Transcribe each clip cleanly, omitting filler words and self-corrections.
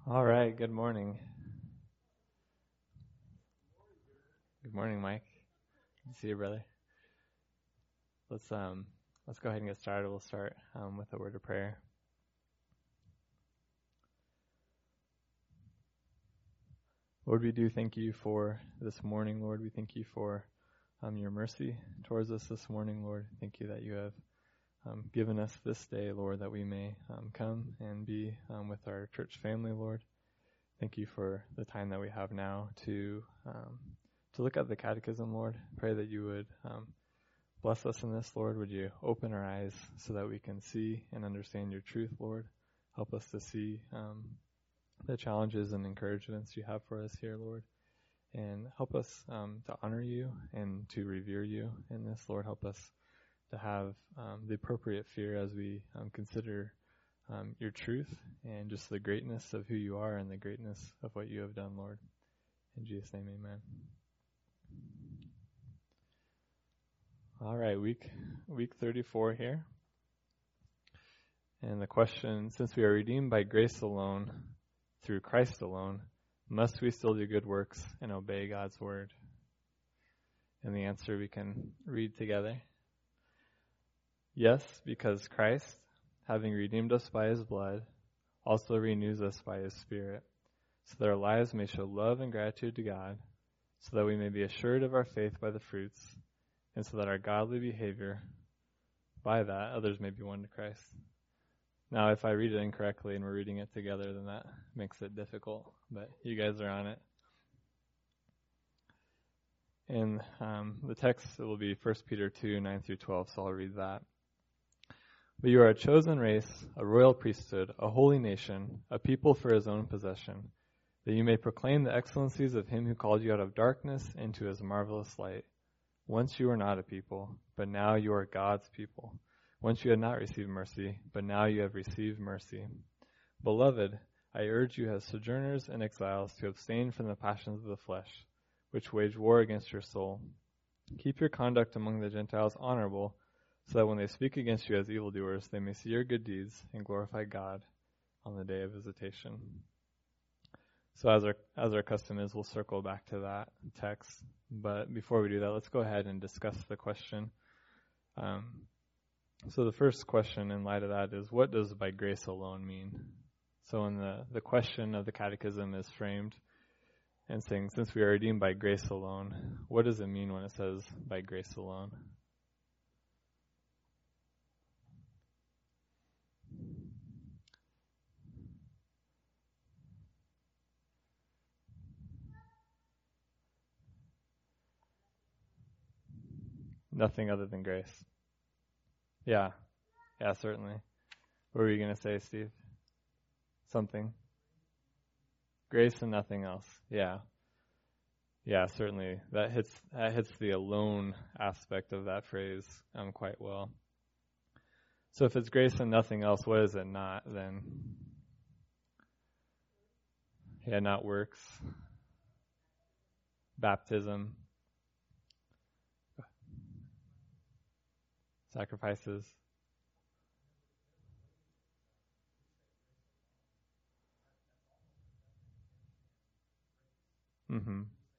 All right, good morning. Good morning, Mike. Good to see you, brother. Let's go ahead and get started. We'll start with a word of prayer. Lord, we do thank you for this morning, Lord. We thank you for your mercy towards us this morning, Lord. Thank you that you have given us this day, Lord, that we may come and be with our church family, Lord. Thank you for the time that we have now to look at the catechism, Lord. Pray that you would bless us in this, Lord. Would you open our eyes so that we can see and understand your truth, Lord. Help us to see the challenges and encouragements you have for us here, Lord. And help us to honor you and to revere you in this, Lord. Help us to have the appropriate fear as we consider your truth and just the greatness of who you are and the greatness of what you have done, Lord. In Jesus' name, amen. All right, week 34 here. And the question, since we are redeemed by grace alone, through Christ alone, must we still do good works and obey God's word? And the answer we can read together. Yes, because Christ, having redeemed us by his blood, also renews us by his Spirit, so that our lives may show love and gratitude to God, so that we may be assured of our faith by the fruits, and so that our godly behavior, by that, others may be won to Christ. Now, if I read it incorrectly and we're reading it together, then that makes it difficult, but you guys are on it. In the text, it will be 1 Peter 2, 9 through 12, so I'll read that. But you are a chosen race, a royal priesthood, a holy nation, a people for his own possession, that you may proclaim the excellencies of him who called you out of darkness into his marvelous light. Once you were not a people, but now you are God's people. Once you had not received mercy, but now you have received mercy. Beloved, I urge you as sojourners and exiles to abstain from the passions of the flesh, which wage war against your soul. Keep your conduct among the Gentiles honorable, so that when they speak against you as evildoers, they may see your good deeds and glorify God on the day of visitation. So as our custom is, we'll circle back to that text. But before we do that, let's go ahead and discuss the question. So the first question in light of that is, what does by grace alone mean? So in the question of the catechism is framed and saying, since we are redeemed by grace alone, what does it mean when it says by grace alone? Nothing other than grace. Yeah, certainly. What were you going to say, Steve? Something? Grace and nothing else. Yeah, certainly. That hits the alone aspect of that phrase quite well. So if it's grace and nothing else, what is it not then? Yeah, not works. Baptism. Sacrifices. Mm-hmm.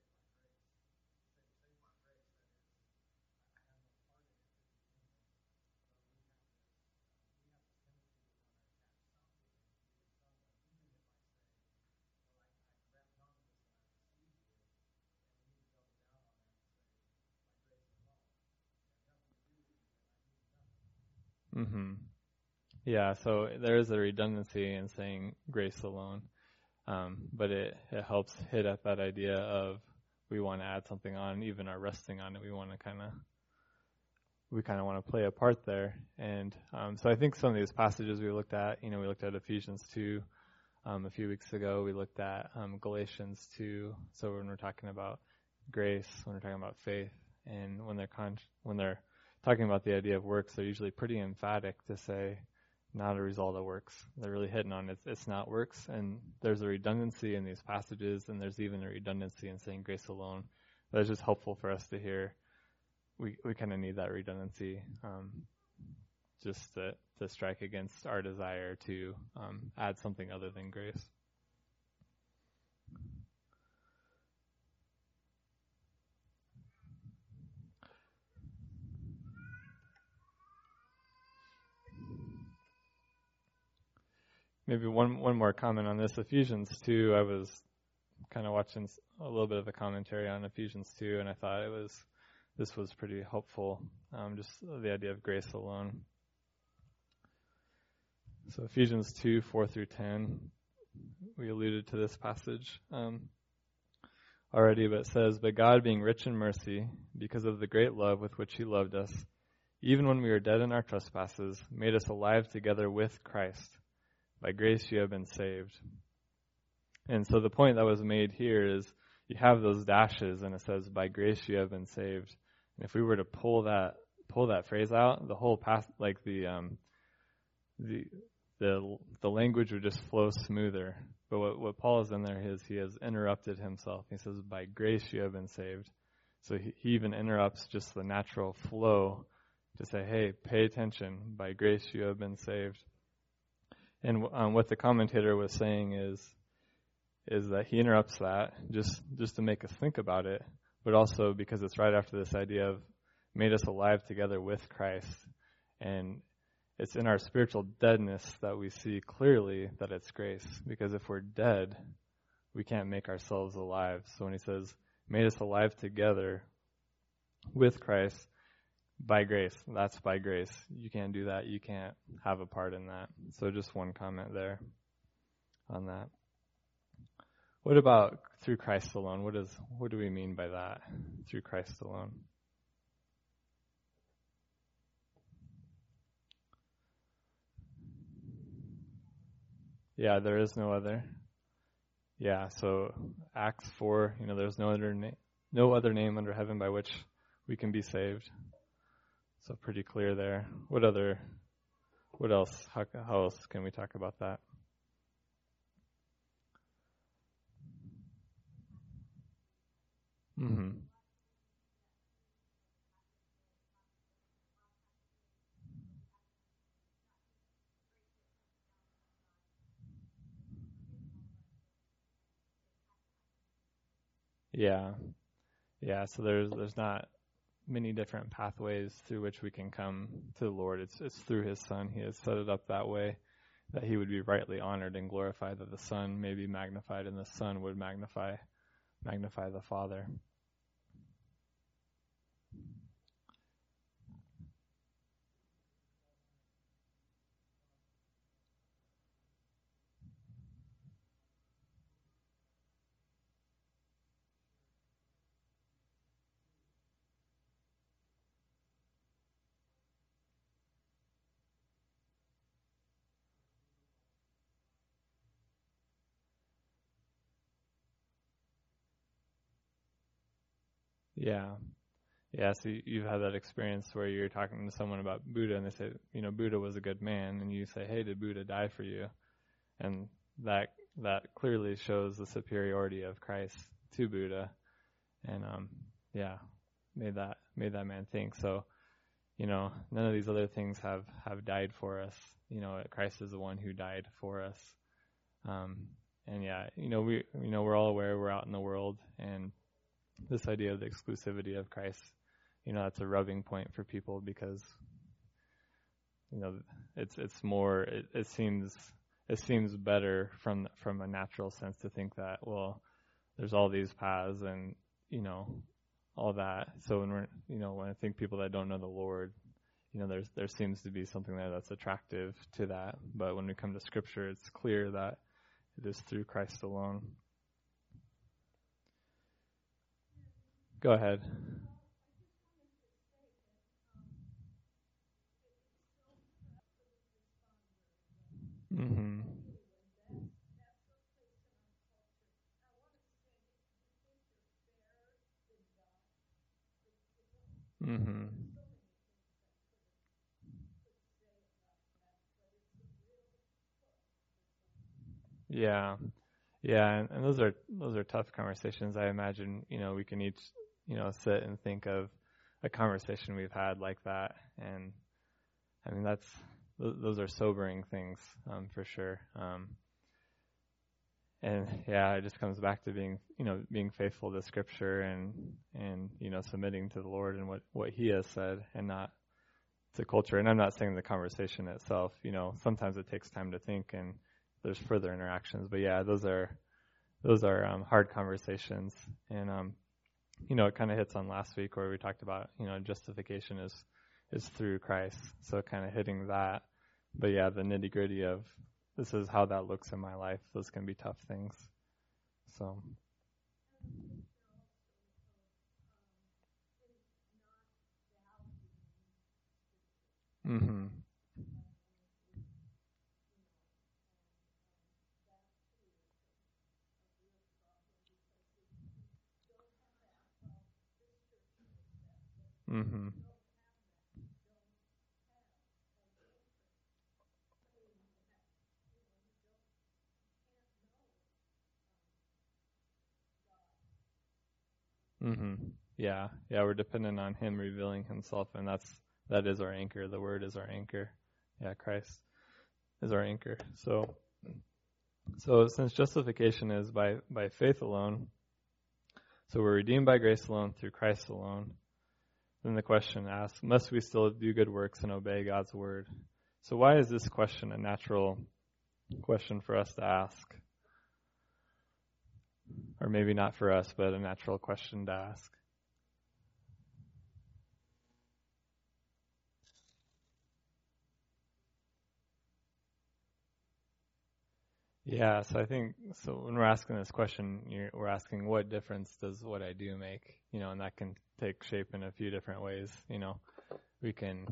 Mm-hmm. Yeah, so there is a redundancy in saying grace alone, but it helps hit at that idea of we want to add something on, even our resting on it. We kind of want to play a part there, and so I think some of these passages we looked at, we looked at Ephesians 2 a few weeks ago. We looked at Galatians 2. So when we're talking about grace, when we're talking about faith, and when they're talking about the idea of works, they're usually pretty emphatic to say not a result of works. They're really hitting on it. It's not works, and there's a redundancy in these passages, and there's even a redundancy in saying grace alone. That's just helpful for us to hear. We kind of need that redundancy just to strike against our desire to add something other than grace. maybe one more comment on this. Ephesians 2, I was kind of watching a little bit of a commentary on Ephesians 2, and I thought this was pretty helpful, just the idea of grace alone. So Ephesians 2, 4 through 10, we alluded to this passage already, but it says, "But God, being rich in mercy, because of the great love with which he loved us, even when we were dead in our trespasses, made us alive together with Christ. By grace you have been saved." And so the point that was made here is you have those dashes, and it says, "By grace you have been saved." And if we were to pull that phrase out, the whole past, like the language would just flow smoother. But what Paul is in there is he has interrupted himself. He says, "By grace you have been saved." So he even interrupts just the natural flow to say, hey, pay attention. By grace you have been saved. And what the commentator was saying is that he interrupts that just to make us think about it, but also because it's right after this idea of made us alive together with Christ. And it's in our spiritual deadness that we see clearly that it's grace. Because if we're dead, we can't make ourselves alive. So when he says, made us alive together with Christ, by grace, that's by grace. You can't do that. You can't have a part in that. So just one comment there on that. What about through Christ alone? What do we mean by that? Through Christ alone. Yeah, there is no other. Yeah, so Acts 4, there's no other name under heaven by which we can be saved. So pretty clear there. What else? How else can we talk about that? Mm-hmm. Yeah. So there's not many different pathways through which we can come to the Lord. It's through his Son. He has set it up that way that he would be rightly honored and glorified, that the Son may be magnified and the Son would magnify the Father. Yeah, so you've had that experience where you're talking to someone about Buddha and they say, Buddha was a good man, and you say, hey, did Buddha die for you? And that clearly shows the superiority of Christ to Buddha, and made that man think. So, none of these other things have died for us. Christ is the one who died for us. We're all aware we're out in the world, and this idea of the exclusivity of Christ, that's a rubbing point for people because, it's more, it seems better from a natural sense to think that, well, there's all these paths and, all that. So when I think people that don't know the Lord, there seems to be something there that's attractive to that. But when we come to Scripture, it's clear that it is through Christ alone. Go ahead. Mm-hmm. Mm-hmm. Yeah. Yeah, and those are tough conversations. I imagine, we can each, sit and think of a conversation we've had like that, and I mean those are sobering things, for sure. And yeah, it just comes back to being faithful to Scripture and submitting to the Lord and what He has said, and not to culture. And I'm not saying the conversation itself. Sometimes it takes time to think, and there's further interactions. But yeah, those are hard conversations. And it kind of hits on last week where we talked about, justification is through Christ. So kind of hitting that. But yeah, the nitty gritty of this is how that looks in my life. Those can be tough things. So. Mhm. Mhm. Mhm. Yeah. Yeah, we're dependent on him revealing himself, and that is our anchor. The word is our anchor. Yeah, Christ is our anchor. So since justification is by faith alone, so we're redeemed by grace alone through Christ alone, then the question asks, must we still do good works and obey God's word? So why is this question a natural question for us to ask? Or maybe not for us, but a natural question to ask. Yeah, so I think, when we're asking this question, we're asking what difference does what I do make? And that can take shape in a few different ways. We can,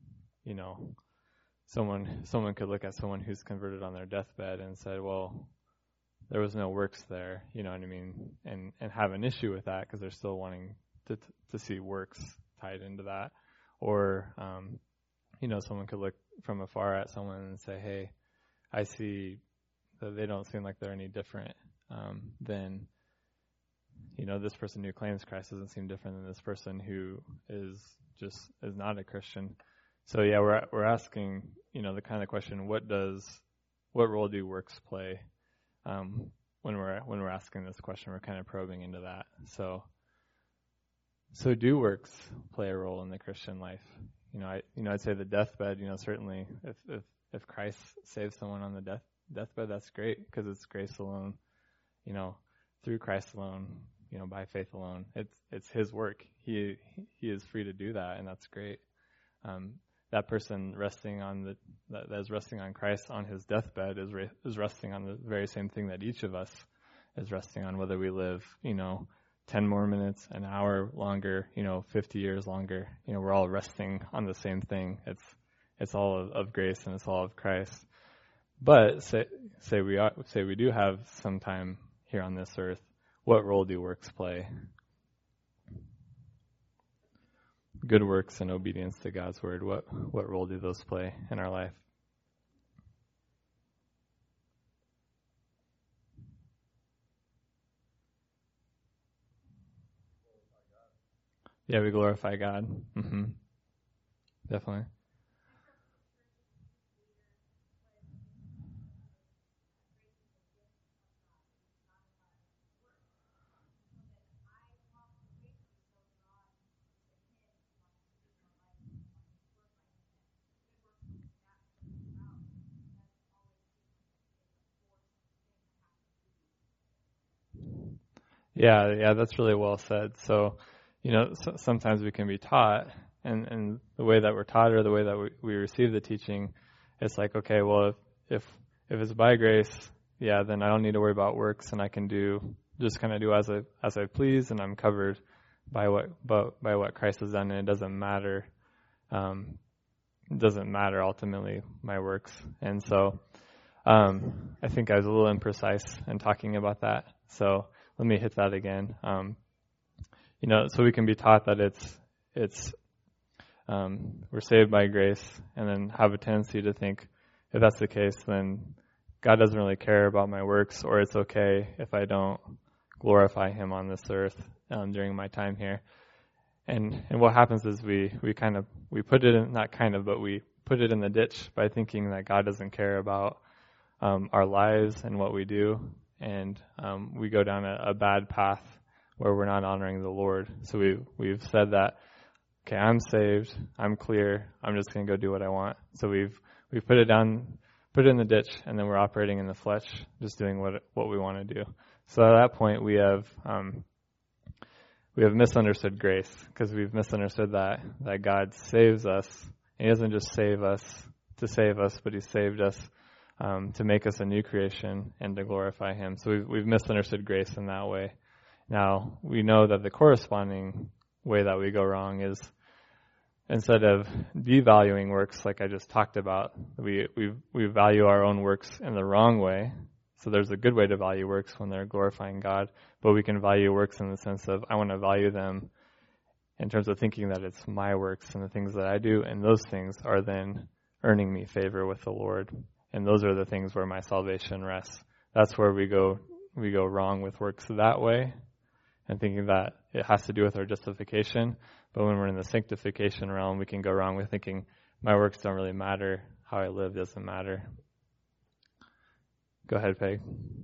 someone could look at someone who's converted on their deathbed and said, well, there was no works there, you know what I mean? And have an issue with that because they're still wanting to see works tied into that. Or, someone could look from afar at someone and say, hey, I see that they don't seem like they're any different than, this person who claims Christ doesn't seem different than this person who is not a Christian. So yeah, we're asking, the kind of question, what role do works play? When we're asking this question, we're kind of probing into that. So do works play a role in the Christian life? I'd say the deathbed, certainly if Christ saves someone on the deathbed, that's great because it's grace alone, through Christ alone, by faith alone. It's his work. He is free to do that, and that's great. That person that is resting on Christ on his deathbed is resting on the very same thing that each of us is resting on, whether we live, 10 more minutes, an hour longer, 50 years longer. We're all resting on the same thing. It's all of grace and it's all of Christ. But say we do have some time here on this earth. What role do works play? Good works and obedience to God's word. What role do those play in our life? Yeah, we glorify God. Mm-hmm. Definitely. Yeah, that's really well said. So, sometimes we can be taught, and the way that we're taught or the way that we receive the teaching, it's like, okay, well, if it's by grace, yeah, then I don't need to worry about works, and I can just kind of do as I please, and I'm covered by what Christ has done, and it doesn't matter. It doesn't matter ultimately my works, and so I think I was a little imprecise in talking about that. So let me hit that again. So we can be taught that we're saved by grace, and then have a tendency to think, if that's the case, then God doesn't really care about my works, or it's okay if I don't glorify Him on this earth during my time here. And what happens is we put it in, but we put it in the ditch by thinking that God doesn't care about our lives and what we do, and we go down a bad path where we're not honoring the Lord. So we've said that, okay, I'm saved, I'm clear, I'm just going to go do what I want. So we've put it down put it in the ditch, and then we're operating in the flesh, just doing what we want to do. So at that point, we have misunderstood grace, because we've misunderstood that God saves us. And He doesn't just save us to save us, but He saved us to make us a new creation and to glorify Him. So we've misunderstood grace in that way. Now, we know that the corresponding way that we go wrong is, instead of devaluing works like I just talked about, we value our own works in the wrong way. So there's a good way to value works when they're glorifying God, but we can value works in the sense of I want to value them in terms of thinking that it's my works and the things that I do, and those things are then earning me favor with the Lord. And those are the things where my salvation rests. That's where we go wrong with works that way, and thinking that it has to do with our justification. But when we're in the sanctification realm, we can go wrong with thinking my works don't really matter, how I live doesn't matter. Go ahead, Peg.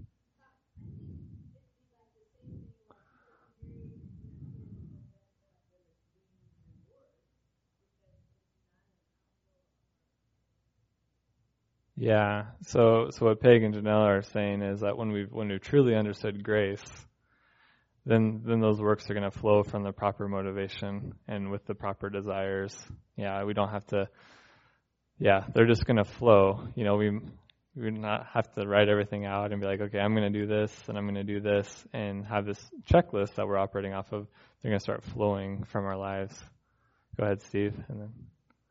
Yeah. So what Peg and Janelle are saying is that when we've truly understood grace, then those works are going to flow from the proper motivation and with the proper desires. Yeah, we don't have to. Yeah, they're just going to flow. We not have to write everything out and be like, okay, I'm going to do this and I'm going to do this and have this checklist that we're operating off of. They're going to start flowing from our lives. Go ahead, Steve, and then.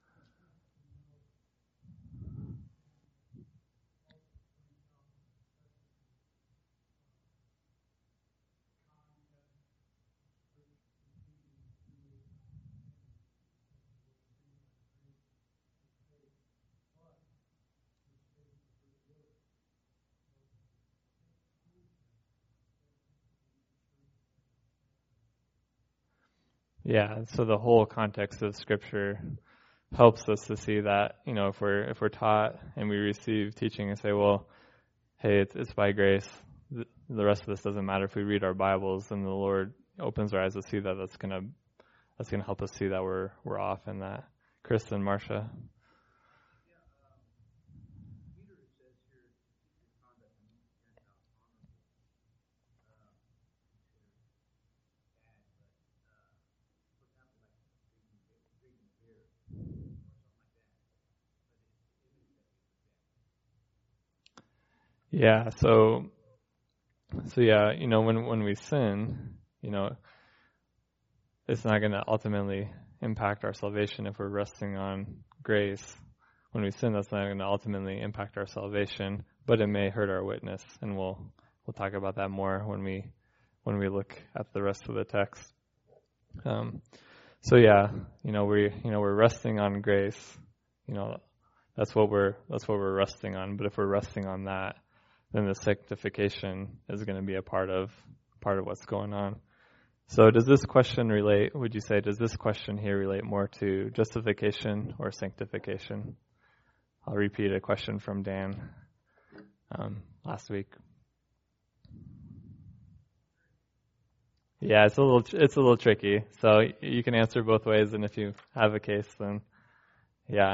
Yeah, so the whole context of Scripture helps us to see that, if we're taught and we receive teaching and say, well, hey, it's by grace, the rest of this doesn't matter. If we read our Bibles, then the Lord opens our eyes to see that that's gonna help us see that we're off in that. Chris and Marcia. Yeah, so yeah, when we sin, it's not going to ultimately impact our salvation if we're resting on grace. When we sin, that's not going to ultimately impact our salvation, but it may hurt our witness, and we'll talk about that more when we look at the rest of the text. So yeah, we're resting on grace. That's what we're resting on. But if we're resting on that, then the sanctification is going to be a part of what's going on. So does this question here relate more to justification or sanctification? I'll repeat a question from Dan last week. Yeah, it's a little tricky. So you can answer both ways, and if you have a case, then yeah.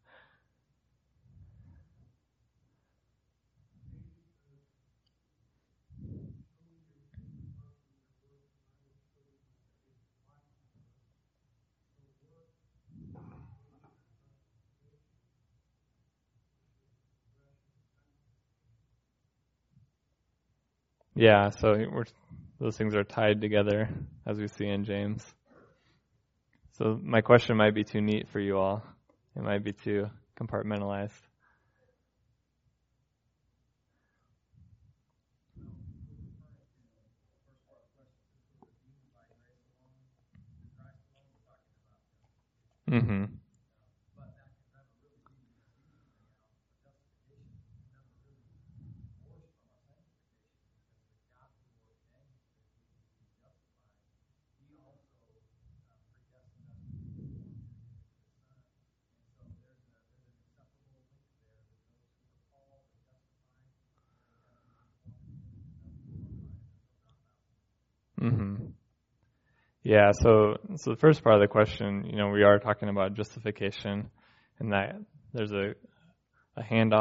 Yeah, so those things are tied together, as we see in James. So my question might be too neat for you all. It might be too compartmentalized. Mm-hmm. Mm-hmm. Yeah, so the first part of the question, we are talking about justification, and that there's a handoff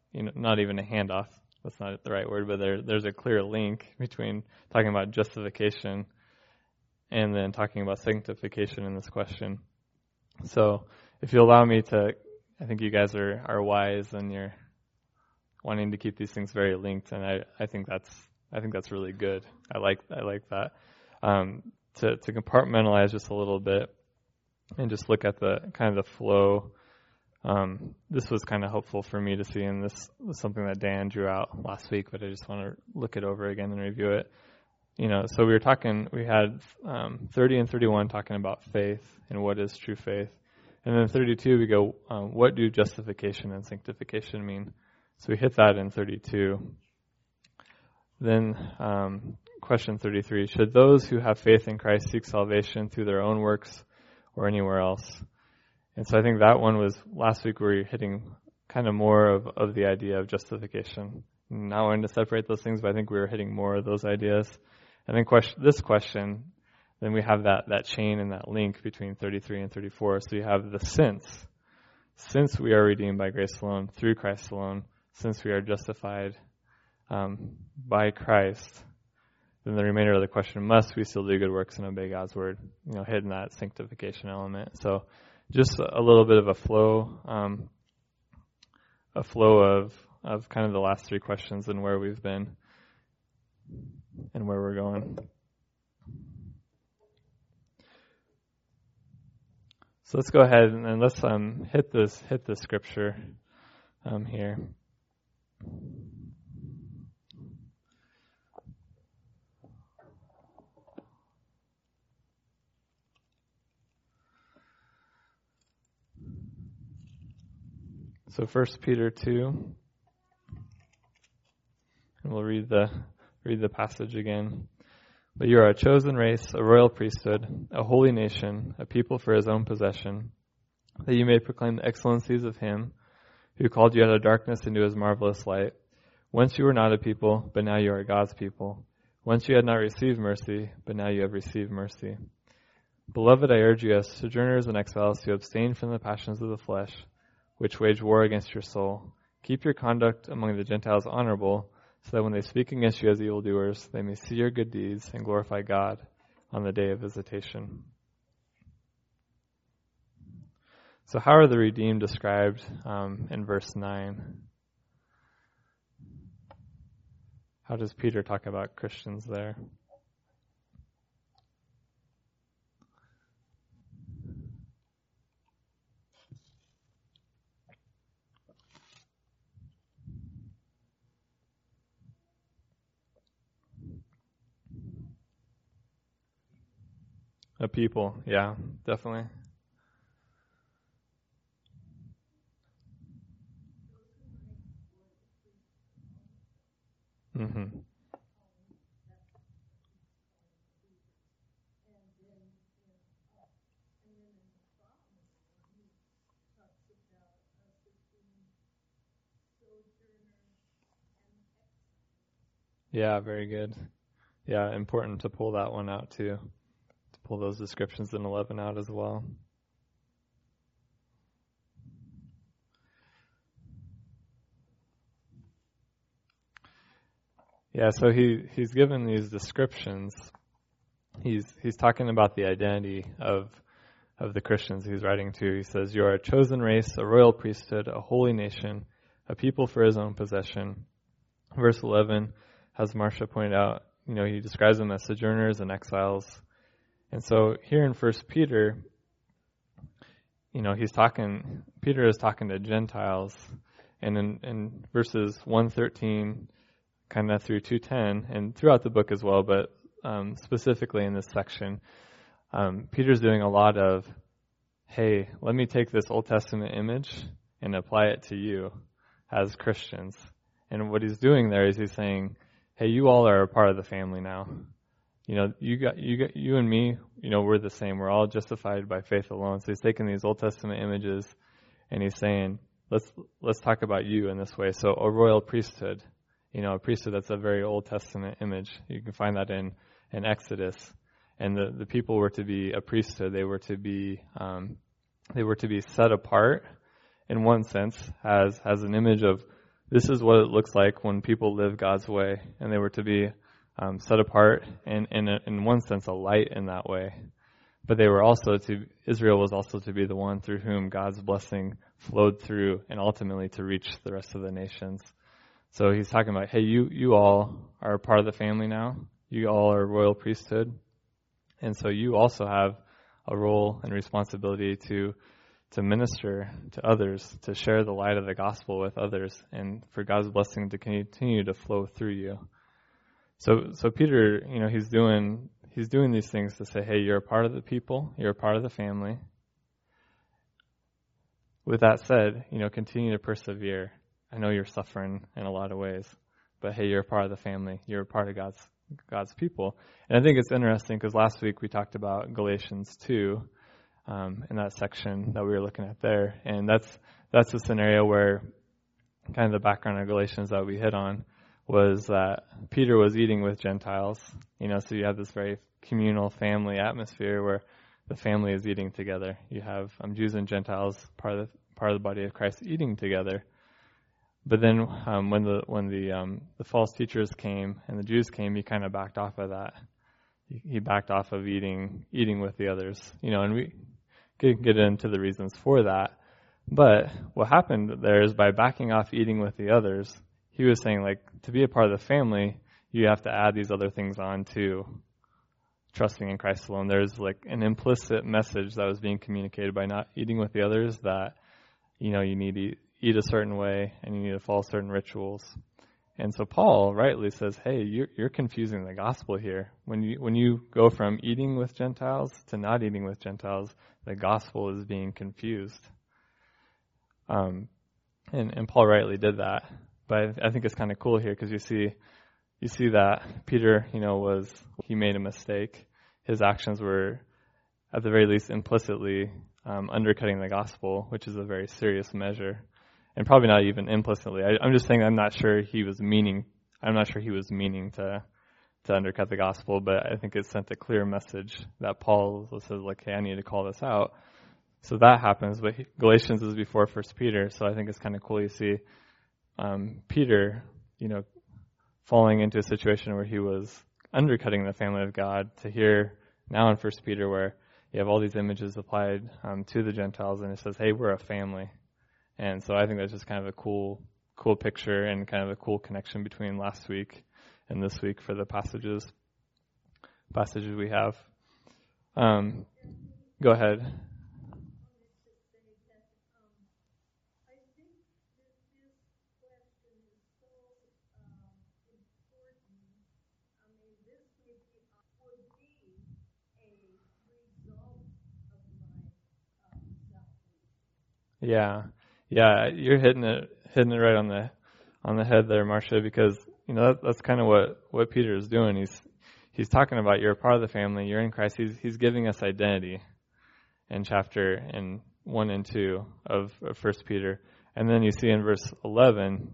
not even a handoff. That's not the right word, but there's a clear link between talking about justification and then talking about sanctification in this question. So if you allow me to, I think you guys are wise and you're wanting to keep these things very linked, and I think that's really good. I like that. To compartmentalize just a little bit and just look at the kind of the flow. This was kind of helpful for me to see, and this was something that Dan drew out last week, but I just want to look it over again and review it. So we had 30 and 31 talking about faith and what is true faith. And then 32 we go, what do justification and sanctification mean? So we hit that in 32. Then question 33, should those who have faith in Christ seek salvation through their own works or anywhere else? And so I think that one was, last week we were hitting kind of more of the idea of justification. Not wanting to separate those things, but I think we were hitting more of those ideas. And then this question, then we have that chain and that link between 33 and 34. So you have the since we are redeemed by grace alone, through Christ alone, since we are justified by Christ, then the remainder of the question, must we still do good works and obey God's word? Hitting that sanctification element. So just a little bit of a flow of kind of the last three questions and where we've been and where we're going. So let's go ahead and let's hit the scripture here. So 1 Peter 2, and we'll read the passage again. But you are a chosen race, a royal priesthood, a holy nation, a people for his own possession, that you may proclaim the excellencies of him who called you out of darkness into his marvelous light. Once you were not a people, but now you are God's people. Once you had not received mercy, but now you have received mercy. Beloved, I urge you as sojourners and exiles to abstain from the passions of the flesh, which wage war against your soul. Keep your conduct among the Gentiles honorable, so that when they speak against you as evildoers, they may see your good deeds and glorify God on the day of visitation. So how are the redeemed described in verse 9? How does Peter talk about Christians there? A people, yeah, definitely. Mm-hmm. Yeah, very good. Yeah, important to pull that one out too. To pull those descriptions in 11 out as well. Yeah, so he's given these descriptions. He's talking about the identity of the Christians he's writing to. He says, you are a chosen race, a royal priesthood, a holy nation, a people for his own possession. Verse 11, as Marcia pointed out, he describes them as sojourners and exiles. And so here in 1 Peter, Peter is talking to Gentiles. And in verses 1:13, kind of through 2:10, and throughout the book as well, but specifically in this section, Peter's doing a lot of, hey, let me take this Old Testament image and apply it to you as Christians. And what he's doing there is he's saying, hey, you all are a part of the family now. You and me, we're the same. We're all justified by faith alone. So he's taking these Old Testament images and he's saying, let's talk about you in this way. So a royal priesthood, a priesthood, that's a very Old Testament image. You can find that in Exodus. And the people were to be a priesthood. They were to be set apart in one sense as an image of this is what it looks like when people live God's way, and they were to be set apart and in one sense a light in that way. But they were also Israel was also to be the one through whom God's blessing flowed through and ultimately to reach the rest of the nations. So he's talking about, hey, you all are a part of the family now. You all are royal priesthood. And so you also have a role and responsibility to minister to others, to share the light of the gospel with others, and for God's blessing to continue to flow through you. So Peter, he's doing these things to say, hey, you're a part of the people, you're a part of the family. With that said, continue to persevere. I know you're suffering in a lot of ways, but hey, you're a part of the family. You're a part of God's people. And I think it's interesting because last week we talked about Galatians 2 in that section that we were looking at there. And that's a scenario where kind of the background of Galatians that we hit on was that Peter was eating with Gentiles. So you have this very communal family atmosphere where the family is eating together. You have Jews and Gentiles, part of the body of Christ, eating together. But then when the false teachers came and the Jews came, he kind of backed off of that. He backed off of eating with the others. And we can get into the reasons for that. But what happened there is by backing off eating with the others, he was saying, like, to be a part of the family, you have to add these other things on to trusting in Christ alone. There's like an implicit message that was being communicated by not eating with the others that, you need to eat a certain way and you need to follow certain rituals. And so Paul rightly says, hey, you're confusing the gospel here. When you go from eating with Gentiles to not eating with Gentiles, the gospel is being confused. And Paul rightly did that. But I think it's kind of cool here because you see that Peter, he made a mistake. His actions were, at the very least, implicitly undercutting the gospel, which is a very serious measure, and probably not even implicitly. I'm just saying I'm not sure he was meaning to undercut the gospel, but I think it sent a clear message that Paul says, like, hey, I need to call this out. So that happens, but Galatians is before 1 Peter, so I think it's kind of cool. You see Peter, falling into a situation where he was undercutting the family of God, to hear now in 1 Peter where you have all these images applied to the Gentiles, and it says, hey, we're a family. And so I think that's just kind of a cool picture and kind of a cool connection between last week and this week for the passages we have. Go ahead. Yeah, you're hitting it right on the head there, Marcia, because that's kind of what Peter is doing. He's talking about you're a part of the family, you're in Christ. He's giving us identity in chapter 1 and 2 of 1 Peter, and then you see in verse 11,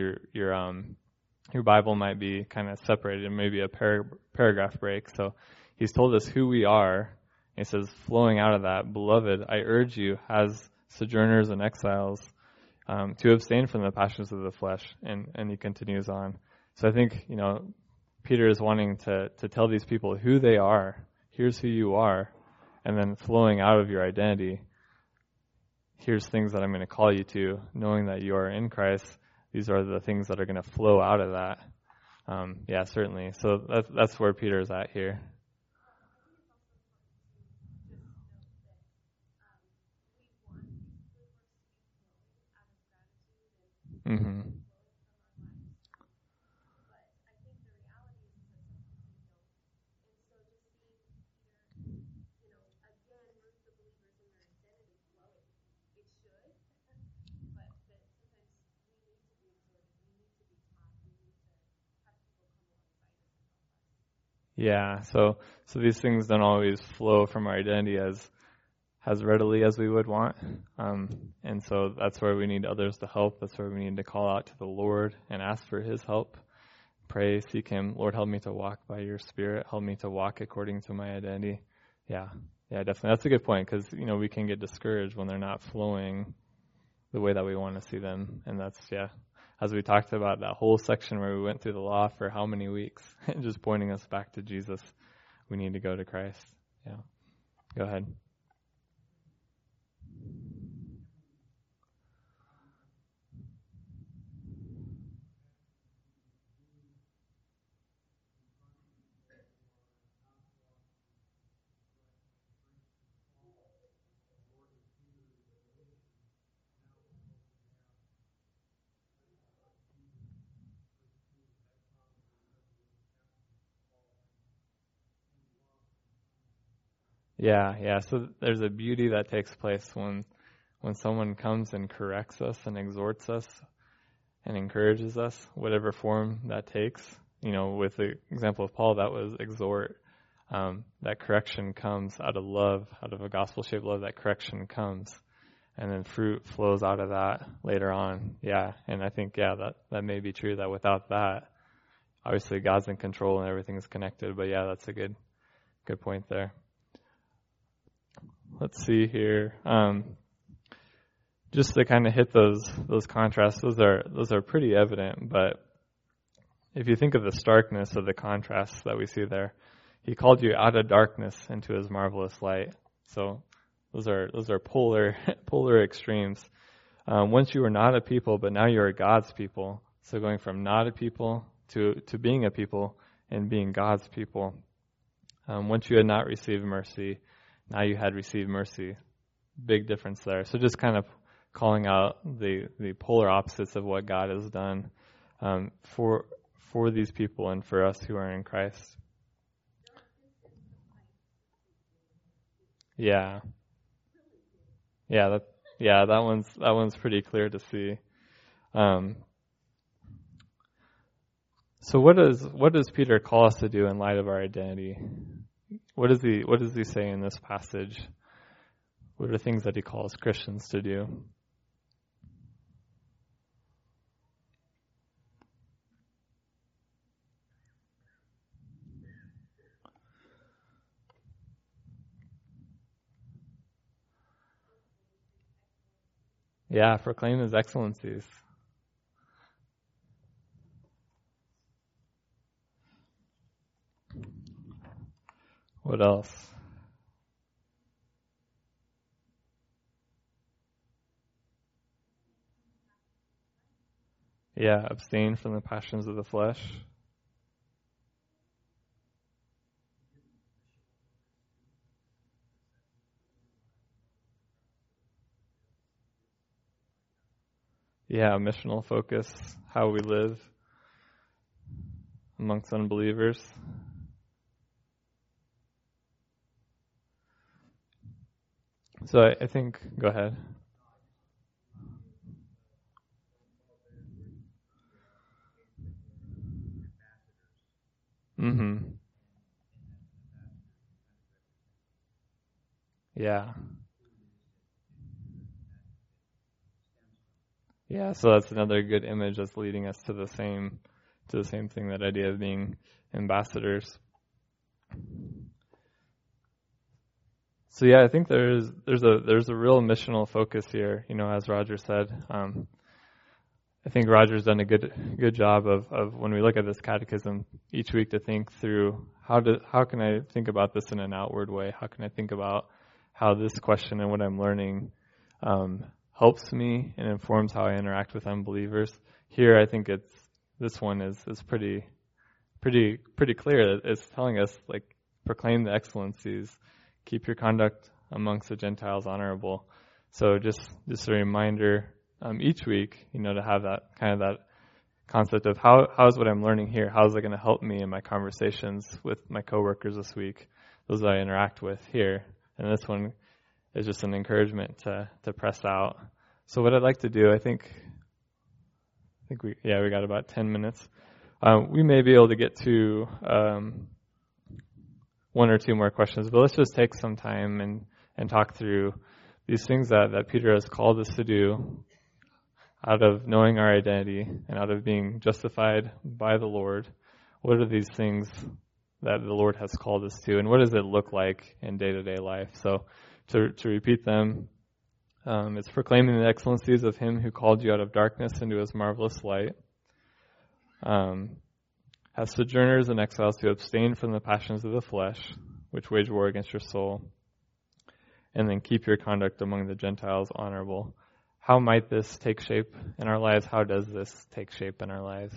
your Bible might be kind of separated, maybe a paragraph break. So he's told us who we are. He says, flowing out of that, beloved, I urge you as sojourners and exiles to abstain from the passions of the flesh. And he continues on. So I think, Peter is wanting to tell these people who they are. Here's who you are. And then flowing out of your identity, here's things that I'm going to call you to, knowing that you are in Christ. These are the things that are going to flow out of that. Certainly. So that's where Peter is at here. Mm-hmm. Yeah, so these things don't always flow from our identity as readily as we would want. And so that's where we need others to help. That's where we need to call out to the Lord and ask for his help. Pray, seek him. Lord, help me to walk by your Spirit. Help me to walk according to my identity. Yeah, definitely. That's a good point because, we can get discouraged when they're not flowing the way that we want to see them. And that's, as we talked about that whole section where we went through the law for how many weeks, just pointing us back to Jesus. We need to go to Christ. Yeah. Go ahead. Yeah. So there's a beauty that takes place when someone comes and corrects us and exhorts us and encourages us, whatever form that takes. With the example of Paul, that was exhort. That correction comes out of love, out of a gospel-shaped love. That correction comes, and then fruit flows out of that later on. Yeah, and I think that may be true. That without that, obviously God's in control and everything is connected. But yeah, that's a good point there. Let's see here. Just to kind of hit those contrasts, those are pretty evident. But if you think of the starkness of the contrasts that we see there, he called you out of darkness into his marvelous light. So those are polar extremes. Once you were not a people, but now you are God's people. So going from not a people to being a people and being God's people. Once you had not received mercy, now you had received mercy. Big difference there. So just kind of calling out the polar opposites of what God has done for these people and for us who are in Christ. Yeah. That one's pretty clear to see. So what does Peter call us to do in light of our identity? What does he say in this passage? What are things that he calls Christians to do? Yeah, proclaim his excellencies. What else? Yeah, abstain from the passions of the flesh. Yeah, missional focus, how we live amongst unbelievers. So I think, go ahead. Mm-hmm. Yeah. Yeah, so that's another good image that's leading us to the same thing, that idea of being ambassadors. So yeah, I think there's a real missional focus here, as Roger said. I think Roger's done a good job of when we look at this catechism each week to think through how can I think about this in an outward way? How can I think about how this question and what I'm learning helps me and informs how I interact with unbelievers? Here, I think this one is pretty clear. It's telling us, like, proclaim the excellencies, keep your conduct amongst the Gentiles honorable. So just a reminder each week, to have that concept of how is what I'm learning here, how is it going to help me in my conversations with my coworkers this week, those that I interact with here. And this one is just an encouragement to press out. So what I'd like to do, I think we got about 10 minutes. We may be able to get to one or two more questions, but let's just take some time and talk through these things that Peter has called us to do out of knowing our identity and out of being justified by the Lord. What are these things that the Lord has called us to, and what does it look like in day-to-day life? So to repeat them, It's proclaiming the excellencies of him who called you out of darkness into his marvelous light. As sojourners and exiles to abstain from the passions of the flesh, which wage war against your soul. And then keep your conduct among the Gentiles honorable. How might this take shape in our lives? How does this take shape in our lives?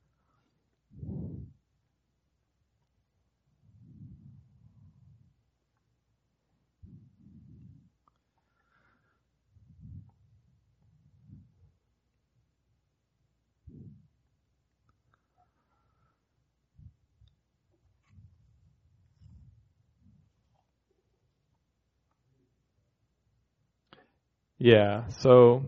Yeah, so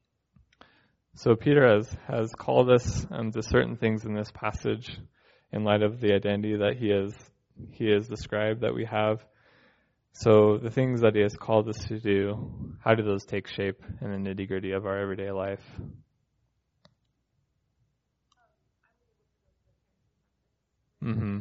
Peter has called us to certain things in this passage in light of the identity that he has described that we have. So the things that he has called us to do, how do those take shape in the nitty-gritty of our everyday life? Mm-hmm.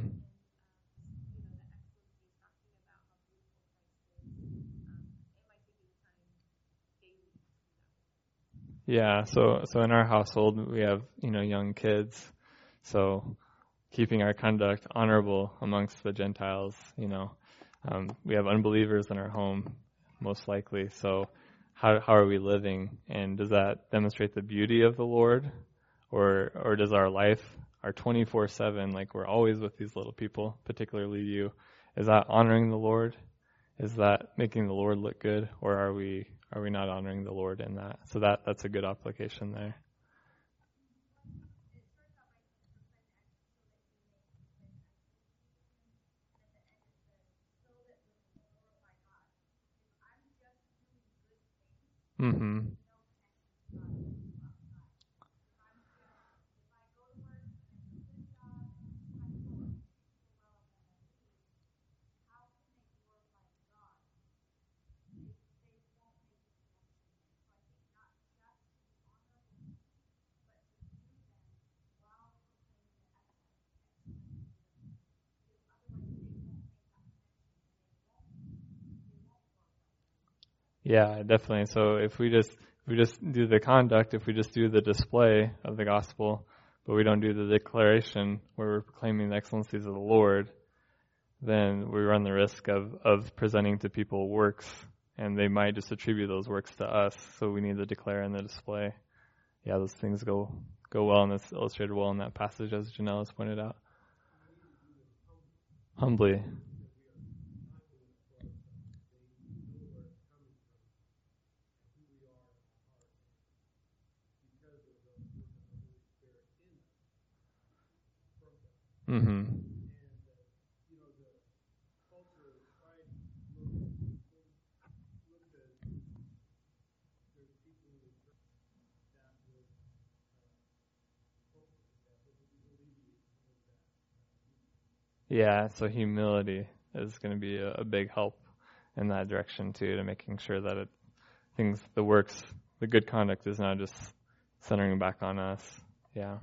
Yeah, so in our household we have, young kids, so keeping our conduct honorable amongst the Gentiles, we have unbelievers in our home, most likely, so how are we living, and does that demonstrate the beauty of the Lord, or does our life, our 24/7, like we're always with these little people, particularly you, is that honoring the Lord? Is that making the Lord look good, or are we not honoring the Lord in that? So that's a good application there. Mm-hmm. Yeah, definitely. So if we just do the conduct, if we just do the display of the gospel, but we don't do the declaration where we're proclaiming the excellencies of the Lord, then we run the risk of presenting to people works, and they might just attribute those works to us. So we need to declare and the display. Yeah, those things go well, and it's illustrated well in that passage, as Janelle has pointed out. Humbly. Mm-hmm. Yeah, so humility is going to be a big help in that direction too, to making sure that the good conduct is not just centering back on us. Yeah.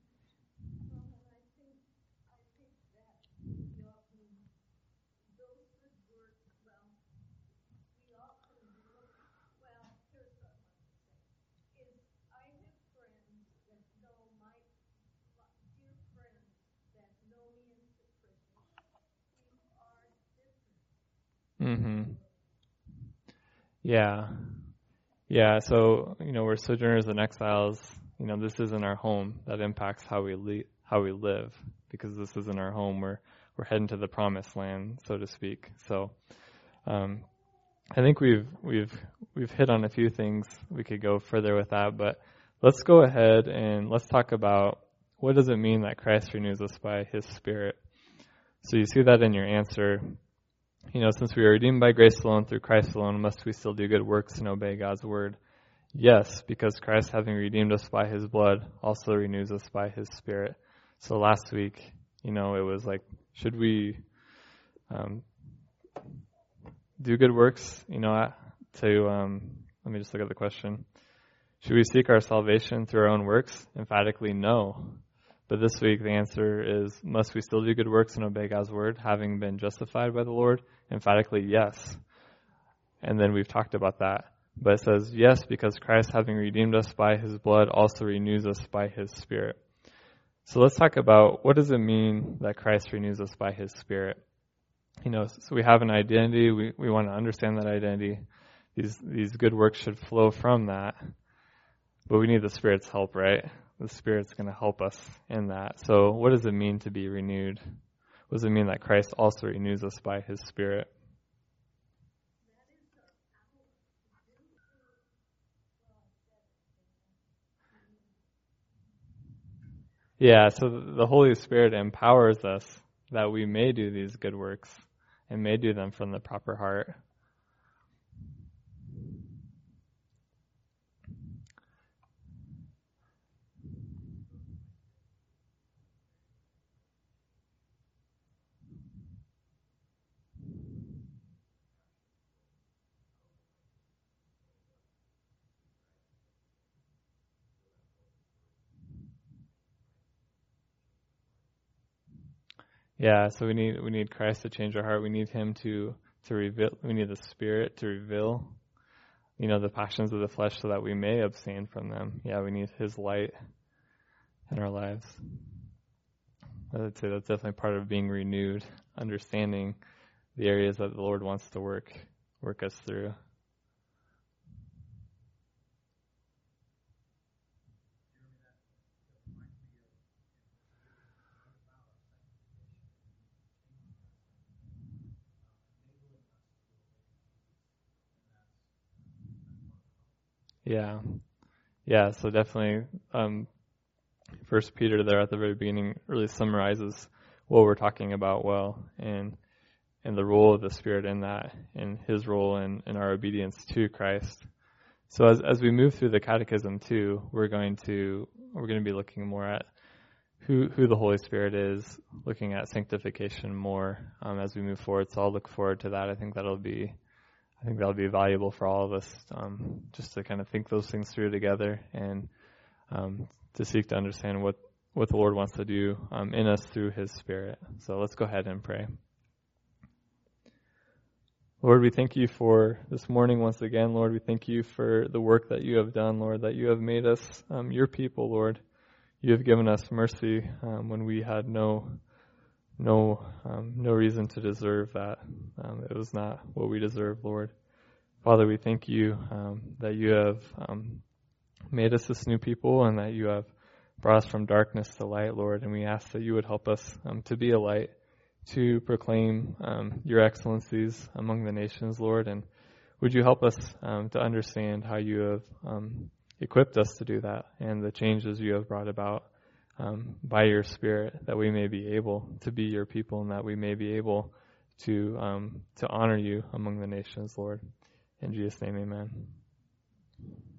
Mm-hmm. Yeah. Yeah, so, we're sojourners and exiles. This isn't our home. That impacts how we live, because this isn't our home. We're heading to the promised land, so to speak. So, I think we've hit on a few things. We could go further with that, but let's go ahead and let's talk about what does it mean that Christ renews us by His Spirit. So you see that in your answer. Since we are redeemed by grace alone, through Christ alone, must we still do good works and obey God's word? Yes, because Christ, having redeemed us by His blood, also renews us by His Spirit. So last week, it was like, should we do good works? Let me just look at the question. Should we seek our salvation through our own works? Emphatically, no. But this week the answer is, must we still do good works and obey God's word, having been justified by the Lord? Emphatically, yes. And then we've talked about that. But it says, yes, because Christ, having redeemed us by his blood, also renews us by his Spirit. So let's talk about, what does it mean that Christ renews us by his Spirit? So we have an identity. We want to understand that identity. These good works should flow from that. But we need the Spirit's help, right? The Spirit's going to help us in that. So what does it mean to be renewed? What does it mean that Christ also renews us by his Spirit? Yeah, so the Holy Spirit empowers us that we may do these good works and may do them from the proper heart. Yeah, so we need Christ to change our heart. We need him to reveal. We need the Spirit to reveal, the passions of the flesh so that we may abstain from them. Yeah, we need his light in our lives. I'd say that's definitely part of being renewed, understanding the areas that the Lord wants to work us through. Yeah, so definitely, First Peter there at the very beginning really summarizes what we're talking about well, and the role of the Spirit in that, and his role in our obedience to Christ. So as we move through the Catechism too, we're going to be looking more at who the Holy Spirit is, looking at sanctification more as we move forward. So I'll look forward to that. I think that'll be valuable for all of us, just to kind of think those things through together, and to seek to understand what the Lord wants to do in us through his Spirit. So let's go ahead and pray. Lord, we thank you for this morning once again. Lord, we thank you for the work that you have done, Lord, that you have made us your people, Lord. You have given us mercy when we had no reason to deserve that. It was not what we deserve, Lord. Father, we thank you that you have made us this new people, and that you have brought us from darkness to light, Lord. And we ask that you would help us to be a light, to proclaim your excellencies among the nations, Lord. And would you help us to understand how you have equipped us to do that, and the changes you have brought about by your Spirit, that we may be able to be your people, and that we may be able to honor you among the nations, Lord. In Jesus' name, amen.